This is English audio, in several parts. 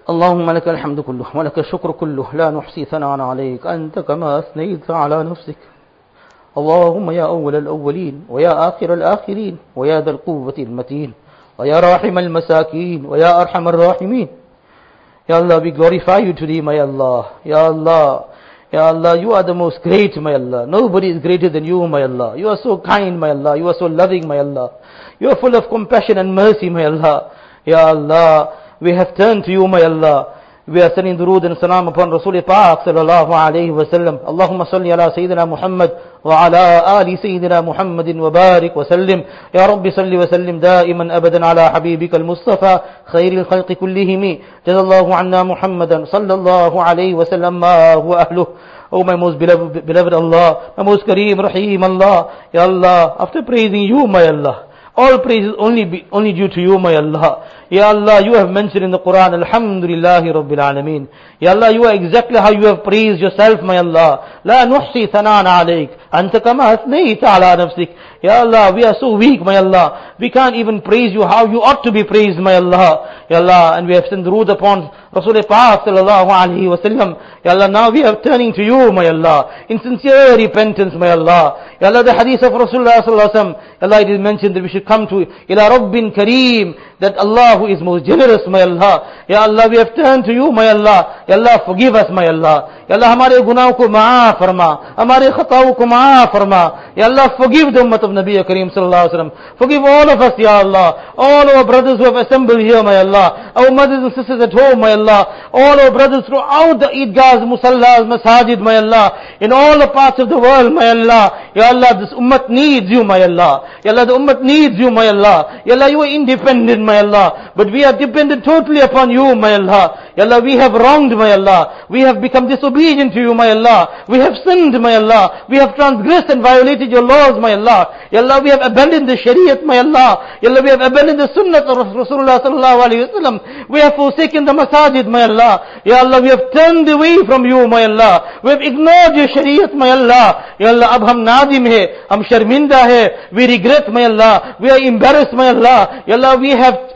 اللهم لك الحمد كله ولك الشكر كله لا نحصي ثناء عليك أنت كما أثنيت على نفسك. اللهم يا أول الأولين ويا آخر الآخرين ويا ذا القوة المتين ويا راحم المساكين ويا أرحم الراحمين. Ya Allah, we glorify you today, my Allah. Ya Allah, Ya Allah, you are the most great, my Allah. Nobody is greater than you, my Allah. You are so kind, my Allah. You are so loving, my Allah. You are full of compassion and mercy, my Allah. Ya Allah, we have turned to you, my Allah. We are sending durood and salam upon Rasul Pak sallallahu alayhi wa sallam. Allahumma salli ala Sayyidina Muhammad wa ala ali Sayyidina Muhammadin wa barik wa sallim. Ya Rabbi salli wa sallim daiman abadan ala habibika al-Mustafa khairil khalqi kullihimi. Jazallahu anna Muhammadan sallallahu alayhi wa sallam ma huwa ahluh. Oh my most beloved Allah, my most Kareem Rahim Allah. Ya Allah, after praising you, my Allah, all praise is only due to you, my Allah. Ya Allah, you have mentioned in the Quran, Alhamdulillahi Rabbil Alameen. Ya Allah, you are exactly how you have praised yourself, my Allah. La nuhsi thanan alayk, anta kama athnayta ala nafsik. Ya Allah, we are so weak, my Allah. We can't even praise you how you ought to be praised, my Allah. Ya Allah, and we have sent durood upon Rasul Pak sallallahu alayhi wa sallam. Ya Allah, now we are turning to you, my Allah, in sincere repentance, my Allah. Ya Allah, the hadith of Rasulullah sallallahu alayhi wa sallam, Ya Allah, it is mentioned that we should come to ila Rabbin Kareem, that Allah who is most generous, my Allah. Ya Allah, we have turned to you, my Allah. Ya Allah, forgive us, my Allah. Ya Allah, हमारे गुनाहों को माफ फरमा, हमारे खताओं को माफ फरमा. Ya Allah, forgive the ummah of Nabi Kareem sallallahu alaihi wasallam. Forgive all of us, Ya Allah. All our brothers who have assembled here, my Allah. Our mothers and sisters at home, my Allah. All our brothers throughout the Eidgahs, Musallas, Masajid, my Allah. In all the parts of the world, my Allah. Ya Allah, this ummah needs you, my Allah. Ya Allah, the ummah needs you, my Allah. Ya Allah, you are independent, my Allah. But we are dependent totally upon you, my Allah. Ya Allah, we have wronged, my Allah. We have become disobedient to you, my Allah. We have sinned, my Allah. We have transgressed and violated your laws, my Allah. Ya Allah, we have abandoned the Shariat, my Allah. Ya Allah, we have abandoned the Sunnah of Rasulullah sallallahu alayhi wa sallam. We have forsaken the Masajid, my Allah. Ya Allah, we have turned away from you, my Allah. We have ignored your Shariat, my Allah. Ya Allah, ab hum nadim hai, hum sharminda hai. We regret, my Allah. We are embarrassed, my Allah. Ya Allah, we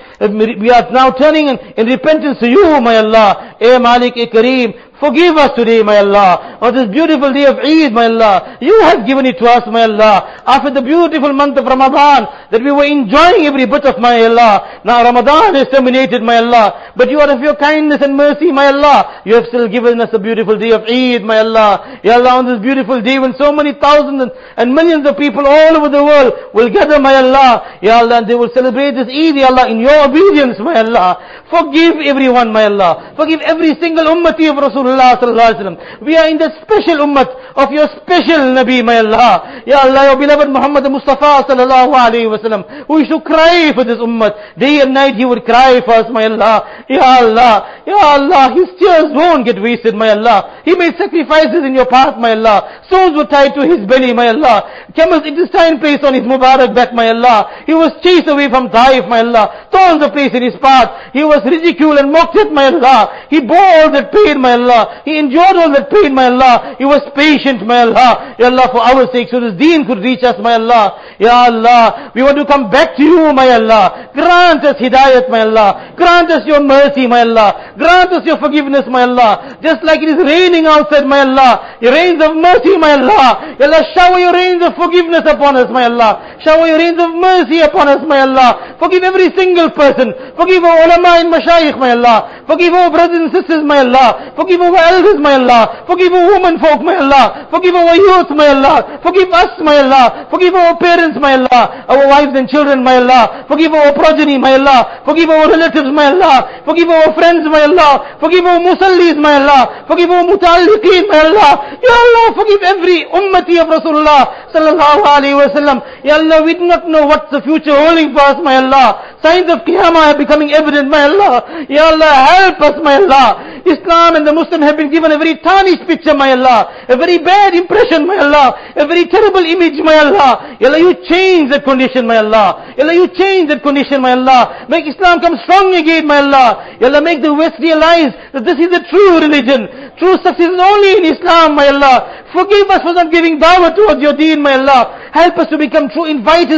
are now turning in repentance to you, my Allah. Eh Malik, eh Kareem, forgive us today, my Allah, on this beautiful day of Eid, my Allah. You have given it to us, my Allah, after the beautiful month of Ramadan, that we were enjoying every bit of, my Allah. Now Ramadan is terminated, my Allah, but you are of your kindness and mercy, my Allah. You have still given us a beautiful day of Eid, my Allah. Ya Allah, on this beautiful day when so many thousands and millions of people all over the world will gather, my Allah. Ya Allah, and they will celebrate this Eid, Ya Allah, in your obedience, my Allah. Forgive everyone, my Allah. Forgive every single ummati of Rasulullah sallallahu alaihi wasallam. We are in the special ummat of your special Nabi, my Allah. Ya Allah, your beloved Muhammad Mustafa sallallahu alaihi wasallam, who used to cry for this ummat. Day and night he would cry for us, my Allah. Ya Allah, Ya Allah, his tears won't get wasted, my Allah. He made sacrifices in your path, my Allah. Stones were tied to his belly, my Allah. Camels intestine placed on his Mubarak back, my Allah. He was chased away from Taif, my Allah. Thorns were placed in his path. He was ridiculed and mocked at, my Allah. He bore all that pain, my Allah. He endured all that pain, my Allah. He was patient, my Allah. Ya Allah, for our sake, so this deen could reach us, my Allah. Ya Allah, we want to come back to you, my Allah. Grant us hidayat, my Allah. Grant us your mercy, my Allah. Grant us your forgiveness, my Allah. Just like it is raining outside, my Allah. Your rains of mercy, my Allah. Ya Allah, shower your rains of forgiveness upon us, my Allah. Shower your rains of mercy upon us, my Allah. Forgive every single person. Forgive our ulama and mashayikh, my Allah. Forgive our brothers and sisters, my Allah. Forgive our elders, my Allah. Forgive our women folk, my Allah. Forgive our youth, my Allah. Forgive us, my Allah. Forgive our parents, my Allah. Our wives and children, my Allah. Forgive our progeny, my Allah. Forgive our relatives, my Allah. Forgive our friends, my Allah. Forgive our musallis, my Allah. Forgive our muta'alliqeen, my Allah. Ya Allah, forgive every ummati of Rasulullah sallallahu alaihi wasallam. Ya Allah, we do not know what's the future holding for us, my Allah. Signs of Qiyamah are becoming evident, my Allah. Ya Allah, help us, my Allah. Islam and the Muslims have been given a very tarnished picture, my Allah. A very bad impression, my Allah. A very terrible image, my Allah. Ya Allah, you change that condition, my Allah. Ya Allah, you change that condition, my Allah. Make Islam come strong again, my Allah. Ya Allah, make the West realize that this is the true religion. True success is only in Islam, my Allah. Forgive us for not giving dawah towards your deen, my Allah. Help us to become true inviters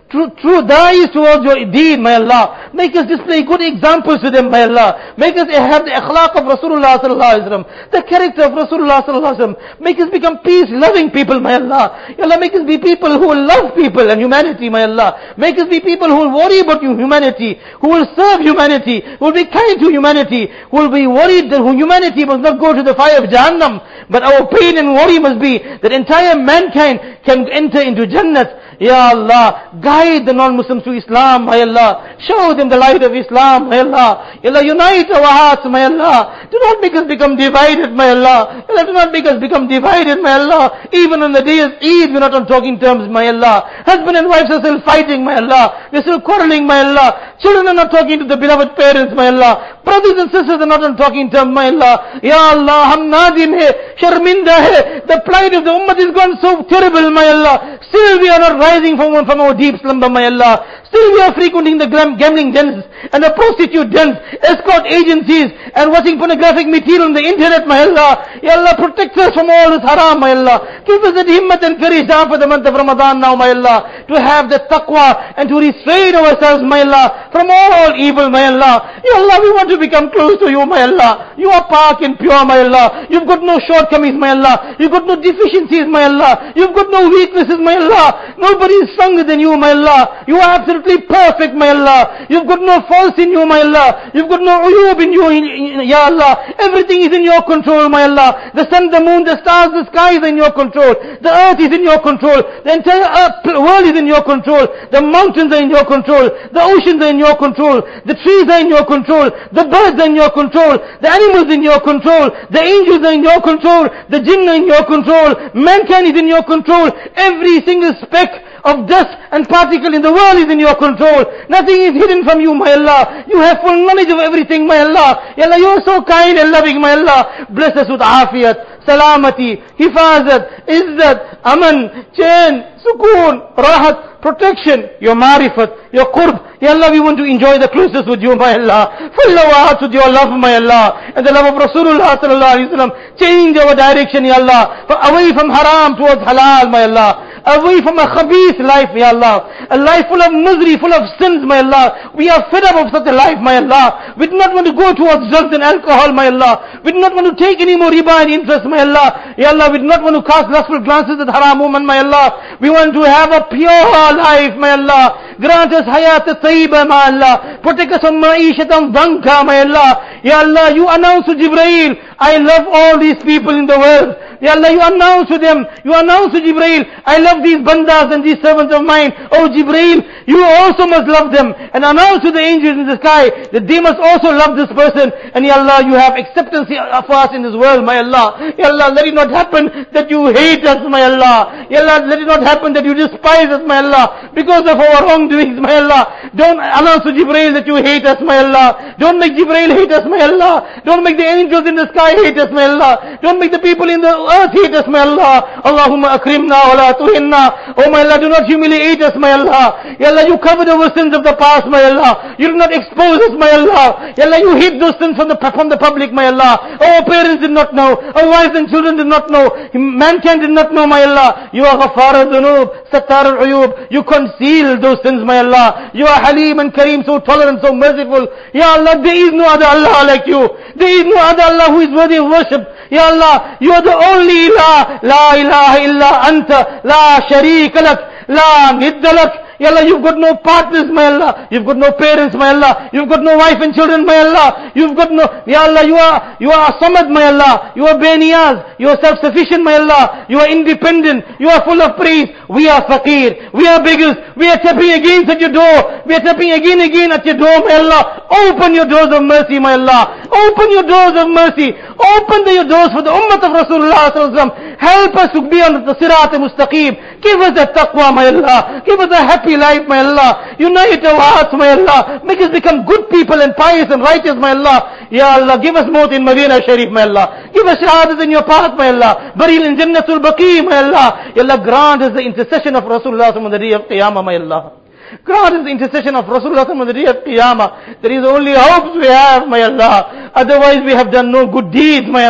true da'is towards your deen, my Allah. Make us display good examples to them, my Allah. Make us have the akhlaq of Rasulullah sallallahu alaihi wasallam, the character of Rasulullah sallallahu alaihi wasallam. Make us become peace-loving people, my Allah. Ya Allah, make us be people who will love people and humanity, my Allah. Make us be people who will worry about humanity, who will serve humanity, who will be kind to humanity, who will be worried that humanity must not go to the fire of Jahannam, but our pain and worry must be that entire mankind can enter into Jannat. Ya Allah, guide the non-Muslims to Islam, my Allah. Show them the light of Islam, my Allah. Ya Allah, unite our hearts, my Allah. Do not make us become divided, my Allah. Ya Allah, do not make us become divided, my Allah. Even on the day of Eid, we're not on talking terms, my Allah. Husband and wives are still fighting, my Allah. They're still quarreling, my Allah. Children are not talking to the beloved parents, my Allah. Brothers and sisters are not on talking terms, my Allah. Ya Allah, hum nadim hai, sharminda hai. The plight of the ummah is gone so terrible, my Allah. Still we are not rising from our deep slumber, my Allah. Still we are frequenting the gambling dens and the prostitute dens, escort agencies and watching pornographic material on the internet, my Allah. Ya Allah, protect us from all this haram, my Allah. Give us the himmat and courage down for the month of Ramadan now, my Allah, to have the taqwa and to restrain ourselves, my Allah, from all evil, my Allah. Ya Allah, we want to become close to you, my Allah. You are park and pure, my Allah. You've got no shortcomings, my Allah. You've got no deficiencies, my Allah. You've got no weaknesses, my Allah. Nobody is stronger than you, my Allah. You are absolutely perfect, my Allah. You've got no faults in you, my Allah. You've got no uyub in you, Ya Allah. Everything is in your control, my Allah. The sun, the moon, the stars, the sky is in your control. The earth is in your control. The entire world is in your control. The mountains are in your control. The oceans are in your control. The trees are in your control. The birds are in your control. The animals in your control. The angels are in your control. The jinn are in your control. Mankind is in your control. Every single speck of dust and particle in the world is in your control. Nothing is hidden from you, my Allah. You have full knowledge of everything, my Allah. Ya Allah, you are so kind and loving, my Allah. Bless us with afiyat, salamati, hifazat, izzat, aman, chain, sukoon, rahat, protection, your marifat, your qurb. Ya Allah, we want to enjoy the closeness with you, my Allah. Fill our hearts with your love, my Allah. And the love of Rasulullah sallallahu alaihi wasallam. Change our direction, Ya Allah. Away from haram towards halal, my Allah. Away from a khabith life, Ya Allah. A life full of misery, full of sins, my Allah. We are fed up of such a life, my Allah. We do not want to go towards drugs and alcohol, my Allah. We do not want to take any more riba and interest, my Allah. Ya Allah, we do not want to cast lustful glances at haram woman, my Allah. We want to have a pure life, my Allah. Grant us hayat tayyiba, my Allah. Protect us from ma'ishatan dhanka, my Allah. Ya Allah, you announce to Jibreel, I love all these people in the world. Ya Allah, you announce to them, you announce to Jibreel, I love these bandas and these servants of mine. Oh Jibreel, you also must love them. And announce to the angels in the sky that they must also love this person. And Ya Allah, you have acceptance for us in this world, my Allah. Ya Allah, let it not happen that you hate us, my Allah. Ya Allah, let it not happen that you despise us, my Allah, because of our wrongdoings, my Allah. Don't announce to Jibreel that you hate us, my Allah. Don't make Jibreel hate us, my Allah. Don't make the angels in the sky hate us, my Allah. Don't make the people in the earth hate us, my Allah. Allahumma akrimna wa la tuhinna. Oh my Allah, do not humiliate us, my Allah. Ya Allah, you covered our sins of the past, my Allah. You do not expose us, my Allah. Ya Allah, you hid those sins from the public, my Allah. Our parents did not know. Our wives and children did not know. Mankind did not know, my Allah. You are Ghaffar al-Dhunub, Sattar al-Uyub. You conceal those sins, my Allah. You are Halim and Kareem, so tolerant, so merciful. Ya Allah, there is no other Allah like you. There is no other Allah who is worthy of worship. Ya Allah, you are the only Ilah. La ilaha illa anta, la sharika lak, la nidda lak. Ya Allah, you've got no partners, my Allah. You've got no parents, my Allah. You've got no wife and children, my Allah. You've got no, Ya Allah, you are Samad, my Allah. You are Beniyaz. You are self-sufficient, my Allah. You are independent. You are full of praise. We are faqir. We are beggars. We are tapping against at your door. We are tapping again at your door, my Allah. Open your doors of mercy, my Allah. Open your doors of mercy. Open your doors for the ummah of Rasulullah sallallahu alaihi wasallam. Help us to be on the sirat al-mustaqim. Give us the taqwa, my Allah. Give us a happy life, my Allah. Unite our hearts, my Allah. Make us become good people and pious and righteous, my Allah. Ya Allah, give us maut in Madinah Sharif, my Allah. Give us shahadat in your path, my Allah. Burial in Jannatul Baqi, my Allah. Ya Allah, grant us the intercession of Rasulullah on the day of Qiyamah, my Allah. Grant us the intercession of Rasulullah on the day of Qiyamah. There is only hope we have, my Allah. Otherwise we have done no good deeds, my Allah.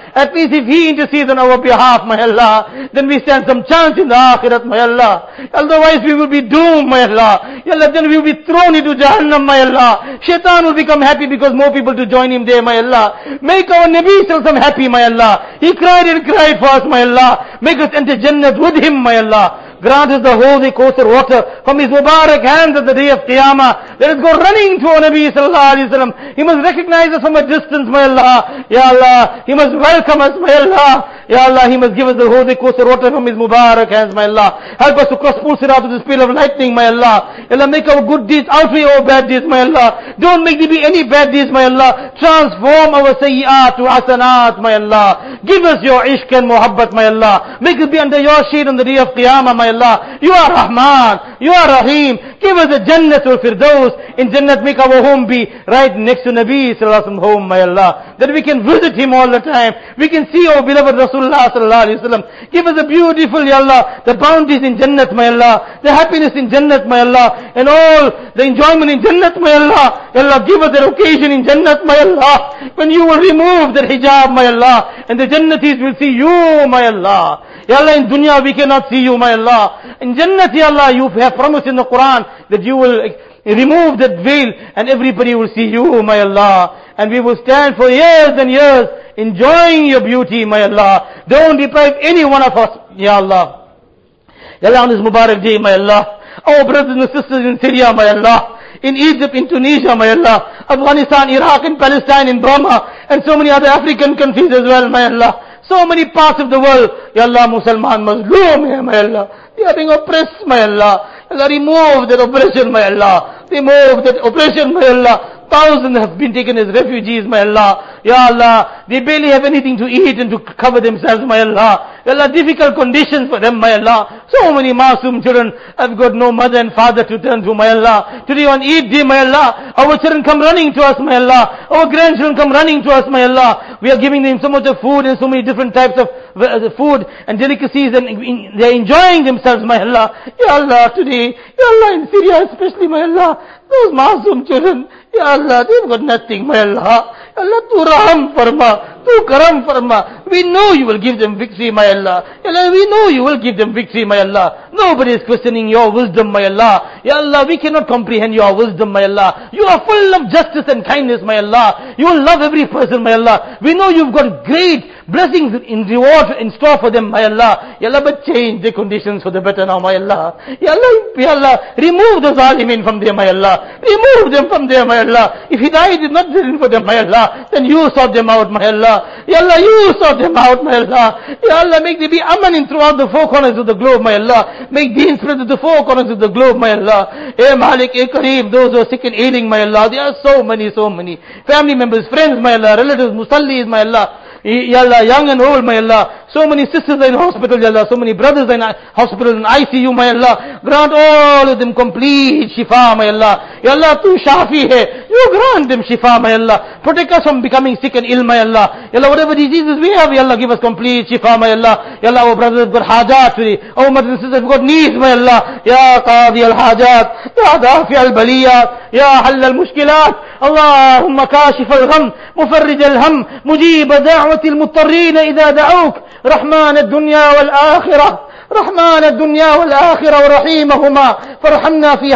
At least if he intercedes on our behalf, my Allah, then we stand some chance in the akhirat, my Allah. Otherwise we will be doomed, my Allah. Ya Allah, then we will be thrown into Jahannam, my Allah. Shaitan will become happy because more people to join him there, my Allah. Make our Nabi Sallallahu happy, my Allah. He cried and cried for us, my Allah. Make us enter Jannat with him, my Allah. Grant us the holy Kawthar water from his Mubarak hands at the day of Qiyamah. Let us go running to our Nabi Sallallahu Alaihi Wasallam. He must recognize us from a distance, my Allah. Ya Allah, He must welcome us, my Allah. Ya Allah, He must give us the holy Kawthar water from his Mubarak hands, my Allah. Help us to cross full sirat with the speed of lightning, my Allah. Ya Allah, make our good deeds outweigh our bad deeds, my Allah. Don't make there be any bad deeds, my Allah. Transform our sayyi'at to hasanat, my Allah. Give us your ishq and muhabbat, my Allah. Make us be under your shade on the day of Qiyamah, my Allah. You are Rahman, you are Rahim. Give us a Jannatul Firdaus. In Jannat, make our home be right next to Nabi Sallallahu Alaihi Wasallam home, my Allah. That we can visit him all the time. We can see our beloved Rasulullah Sallallahu Alaihi Wasallam. Give us a beautiful, Ya Allah, the bounties in Jannat, my Allah. The happiness in Jannat, my Allah. And all the enjoyment in Jannat, my Allah. Ya Allah, give us that occasion in Jannat, my Allah. When you will remove that hijab, my Allah. And the Jannatis will see you, my Allah. Ya Allah, in dunya we cannot see you, my Allah. In Jannat, Ya Allah, you have promised in the Quran that you will remove that veil and everybody will see you, my Allah. And we will stand for years and years enjoying your beauty, my Allah. Don't deprive any one of us, Ya Allah. Ya Allah, on this Mubarak day, my Allah. Our brothers and sisters in Syria, my Allah. In Egypt, in Tunisia, my Allah. Afghanistan, Iraq, and Palestine, in Burma, and so many other African countries as well, my Allah. So many parts of the world, Ya Allah, Musliman, Mazloom, my Allah. They are being oppressed, my Allah. Ya Allah, remove that oppression, my Allah. Remove that oppression, my Allah. Thousands have been taken as refugees, my Allah. Ya Allah, they barely have anything to eat and to cover themselves, my Allah. Ya Allah, difficult conditions for them, my Allah. So many Masoom children have got no mother and father to turn to, my Allah. Today on Eid day, my Allah, our children come running to us, my Allah. Our grandchildren come running to us, my Allah. We are giving them so much of food and so many different types of food and delicacies, and they are enjoying themselves, my Allah. Ya Allah, today, Ya Allah, in Syria especially, my Allah, those Masoom children, Ya Allah, they've got nothing, my Allah. Ya Allah, Tu Raham Farma, Tu Karam Farma. We know you will give them victory, my Allah. Ya Allah, we know you will give them victory, my Allah. Nobody is questioning your wisdom, my Allah. Ya Allah, we cannot comprehend your wisdom, my Allah. You are full of justice and kindness, my Allah. You will love every person, my Allah. We know you've got great blessings in reward in store for them, my Allah. Ya Allah, but change the conditions for the better now, my Allah. Ya Allah, remove the Zalimin from there, my Allah. Remove them from there, my Allah. If Hidayat is not written for them, my Allah, then you sort them out, my Allah. Ya Allah, you sort them out, my Allah. Ya Allah, make there be aman in throughout the four corners of the globe, my Allah. Make deen spread to the four corners of the globe, my Allah. Eh Malik, eh Kareem, those who are sick and ailing, my Allah. There are so many. Family members, friends, my Allah. Relatives, Musallis, my Allah. Ya Allah, young and old, my Allah. So many sisters are in hospital, Ya Allah. So many brothers are in hospital and ICU, my Allah. Grant all of them complete shifa, my Allah. Ya Allah, Tu Shafi hai. You grant them shifa, my Allah. Protect us from becoming sick and ill, my Allah. Ya Allah, whatever diseases we have, Ya Allah, give us complete shifa, my Allah. Ya Allah, our brothers have got hajat today. Our mothers and sisters have got needs, my Allah. Ya Qadi al-Hajat. Ya Dafi al-Baliyat. Ya Hall al-Mushkilat. اللهم كاشف الغم مفرج الهم مجيب دعوة المضطرين إذا دعوك رحمن الدنيا والآخرة ورحيمهما فارحمنا في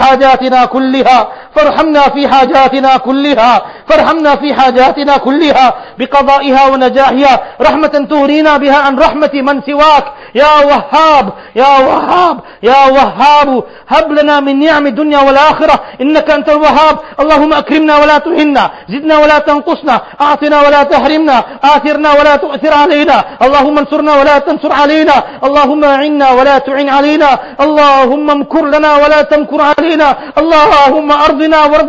حاجاتنا كلها بقضائها ونجاحها رحمة تغنينا بها عن رحمة من سواك يا وهاب هب لنا من نعم الدنيا والآخرة إنك أنت الوهاب اللهم أكرمنا ولا تهنا زدنا ولا تنقصنا أعطنا ولا تحرمنا آثرنا ولا تؤثر علينا اللهم انصرنا ولا تنصر علينا اللهم أعنا ولا تعن علينا اللهم امكر لنا ولا تمكر علينا اللهم أرضنا وارض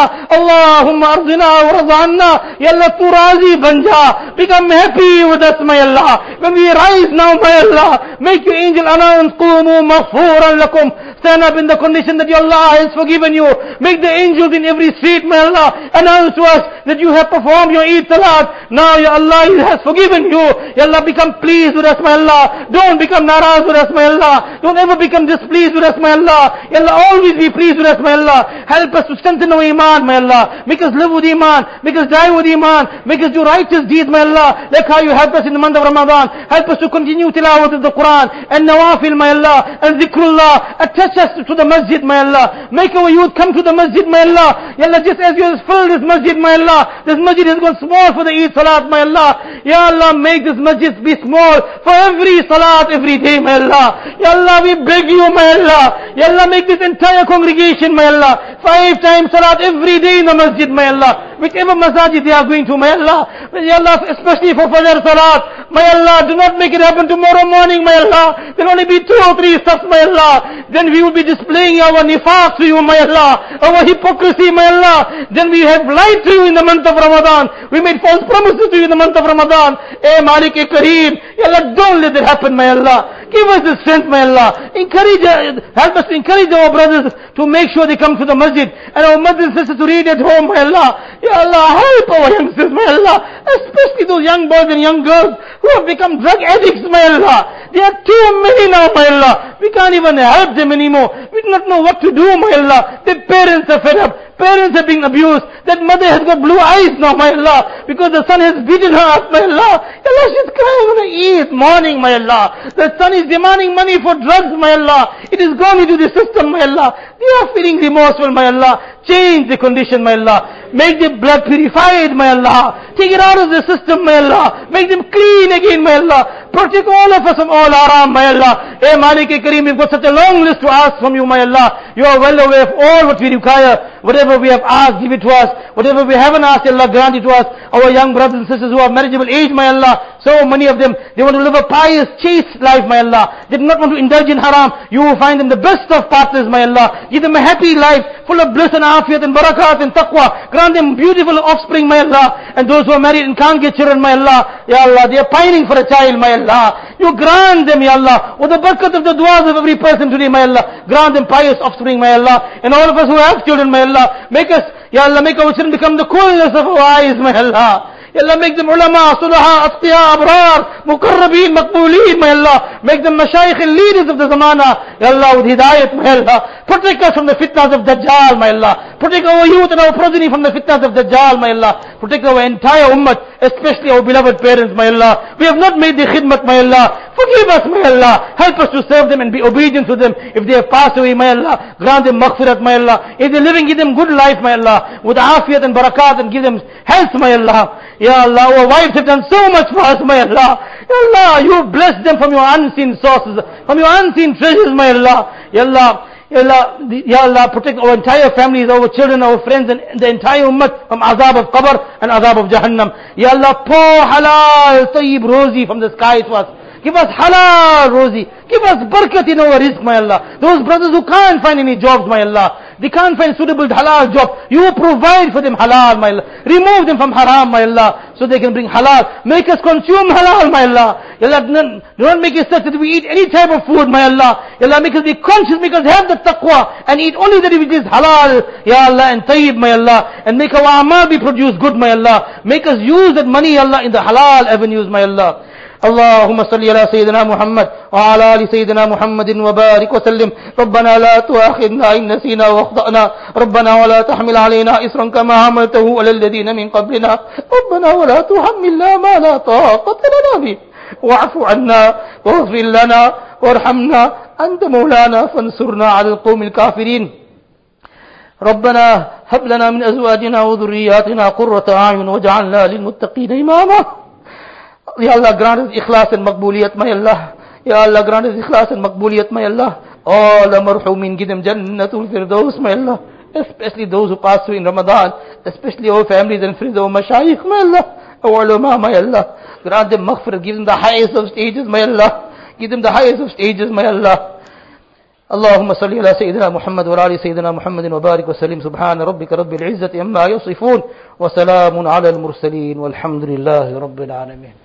عنا Ya Allah, Tu Razi Banja, become happy with us, my Allah. When we rise now, my Allah, make your angel announce Qumu maghfuran lakum. Stand up in the condition that your Allah has forgiven you. Make the angels in every street, my Allah, announce to us that you have performed your Eid Salat. Now your Allah has forgiven you. Ya Allah, become pleased with us, my Allah. Don't become naraz with us, my Allah. Don't ever become displeased with us, my Allah. Ya Allah, always be pleased with us, my Allah. Help us to strengthen our iman, my Allah. Make us live with iman. Make us die with iman. Make us do righteous deeds, my Allah, like how you helped us in the month of Ramadan. Help us to continue tilawat of the Quran and nawafil, my Allah, and zikrullah. Attach us to the masjid, my Allah. Make our youth come to the masjid, my Allah. Ya Allah, just as you have filled this masjid, my Allah, this masjid has gone small for the Eid Salat, my Allah. Ya Allah, make this masjid be small for every Salat every day, my Allah. Ya Allah, we beg you, my Allah. Ya Allah, make this entire congregation, my Allah, 5 times Salat every day in the masjid, my Allah. Whichever masajid they are going to, my Allah. Ya Allah, especially for Fajr Salat, my Allah, do not make it happen tomorrow morning, my Allah. There will only be 2 or 3 steps, my Allah. Then we will be displaying our nifaq to you, my Allah, our hypocrisy, my Allah. Then we have lied to you in the month of Ramadan. We made false promises to you in the month of Ramadan. Malik Kareem, Ya Allah, don't let that happen, my Allah. Give us the strength, my Allah. Help us to encourage our brothers to make sure they come to the masjid, and our mothers and sisters to read at home, my Allah. Ya Allah, help our youngsters, my Allah, especially those young boys and young girls who have become drug addicts, my Allah. They are too many now, my Allah. We can't even help them anymore. We do not know what to do, my Allah. Their parents are fed up. Parents are being abused. That mother has got blue eyes now, my Allah, because the son has beaten her up, my Allah. Ya Allah, she's crying on the Eid morning, my Allah. The son is demanding money for drugs, my Allah. It is gone into the system, my Allah. They are feeling remorseful, my Allah. Change the condition, my Allah. Make the blood purified, my Allah. Take it out of the system, my Allah. Make them clean again, my Allah. Protect all of us from all haram, my Allah. Malik Kareem, we've got such a long list to ask from you, my Allah. You are well aware of all what we require. Whatever we have asked, give it to us. Whatever we haven't asked, Allah, grant it to us. Our young brothers and sisters who are marriageable age, my Allah, so many of them, they want to live a pious, chaste life, my Allah. They do not want to indulge in haram. You will find them the best of partners, my Allah. Give them a happy life, full of bliss and afiyat and barakat and taqwa. Grant them beautiful offspring, my Allah. And those who are married and can't get children, my Allah, Ya Allah, they are pining for a child, my Allah. You grant them, Ya Allah, with the barakat of the du'as of every person today, my Allah. Grant them pious offspring, my Allah. And all of us who have children, my Allah, make us, Ya Allah, make our children become the coolness of our eyes, my Allah. Ya Allah, make them ulama, sulaha, atqiya, abrar, muqarrabeen, maqbooleen, my Allah. Make them mashayikh and leaders of the zamana, Ya Allah, with hidayat, my Allah. Protect us from the fitnas of Dajjal, my Allah. Protect our youth and our progeny from the fitnas of Dajjal, my Allah. Protect our entire ummah, especially our beloved parents, my Allah. We have not made the khidmat, my Allah. Forgive us, my Allah. Help us to serve them and be obedient to them. If they have passed away, my Allah, grant them maghfirat, my Allah. If they're living, give them good life, my Allah, with afiyat and barakat, and give them health, my Allah. Ya Allah, our wives have done so much for us, my Allah. Ya Allah, you bless them from your unseen sources, from your unseen treasures, my Allah. Ya Allah, Ya Allah, Ya Allah, protect our entire families, our children, our friends, and the entire ummah from azab of qabr and azab of jahannam. Ya Allah, pour halal, tayyib, rozi from the sky to us. Give us halal, rozi. Give us barakat in our rizq, my Allah. Those brothers who can't find any jobs, my Allah, they can't find suitable halal job, you provide for them halal, my Allah. Remove them from haram, my Allah, so they can bring halal. Make us consume halal, my Allah. Ya Allah, do not make it such that we eat any type of food, my Allah. Ya Allah, make us be conscious, make us have the taqwa, and eat only that which is halal, Ya Allah, and tayyib, my Allah. And make our amal be produced good, my Allah. Make us use that money, Allah, in the halal avenues, my Allah. اللهم صل على سيدنا محمد وعلى آل سيدنا محمد وبارك وسلم. ربنا لا تؤاخذنا إن نسينا واخطأنا. ربنا ولا تحمل علينا إصرا كما حملته على الذين من قبلنا. ربنا ولا تحملنا ما لا طاقة لنا به. واعف عنا واغفر لنا وارحمنا أنت مولانا فانصرنا على القوم الكافرين. ربنا هب لنا من أزواجنا وذرياتنا قرة أعين واجعلنا للمتقين إماما. Ya Allah, grant us ikhlas and maqbooliyat, my Allah. Ya Allah, grant us ikhlas and maqbooliyat, my Allah. All the marhumin, give them Jannatul Firdaus, my Allah. Especially those who passed through in Ramadan, especially our families and friends, our mashayikh, my Allah. Our ulama, my Allah. Grant them maghfirah, give them the highest of stages, my Allah. Give them the highest of stages, my Allah. اللهم صل على سيدنا محمد وعلى آل سيدنا محمد وبارك وسلم. سبحان ربك رب العزة عما يصفون وسلام على المرسلين والحمد لله رب العالمين.